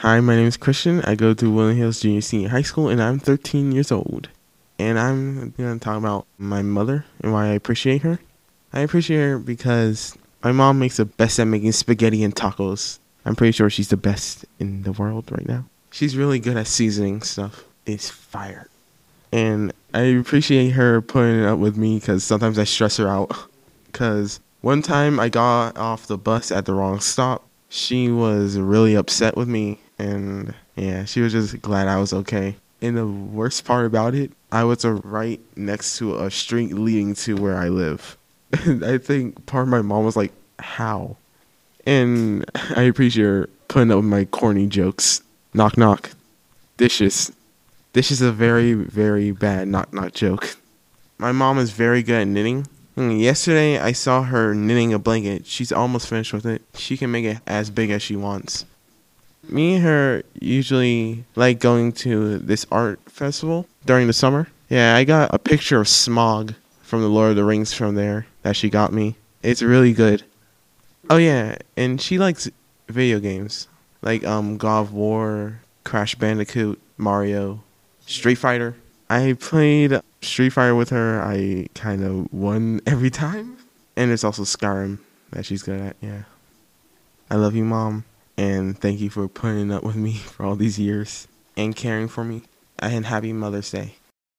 Hi, my name is Christian. I go to Woodland Hills Junior Senior High School, and I'm 13 years old. And I'm going to talk about my mother and why I appreciate her. I appreciate her because my mom makes the best at making spaghetti and tacos. I'm pretty sure she's the best in the world right now. She's really good at seasoning stuff. It's fire. And I appreciate her putting up with me because sometimes I stress her out. Because one time I got off the bus at the wrong stop. She was really upset with me, and yeah, she was just glad I was okay. And the worst part about it, I was right next to a street leading to where I live. I think part of my mom was like, how? And I appreciate her putting up with my corny jokes. Knock, knock. Dishes. This is a very, very bad knock, knock joke. My mom is very good at knitting. Yesterday, I saw her knitting a blanket. She's almost finished with it. She can make it as big as she wants. Me and her usually like going to this art festival during the summer. Yeah, I got a picture of Smog from the Lord of the Rings from there that she got me. It's really good. Oh yeah, and she likes video games like God of War, Crash Bandicoot, Mario, Street Fighter. I played Street Fighter with her. I kind of won every time. And there's also Skyrim that she's good at, yeah. I love you, Mom. And thank you for putting up with me for all these years and caring for me. And happy Mother's Day.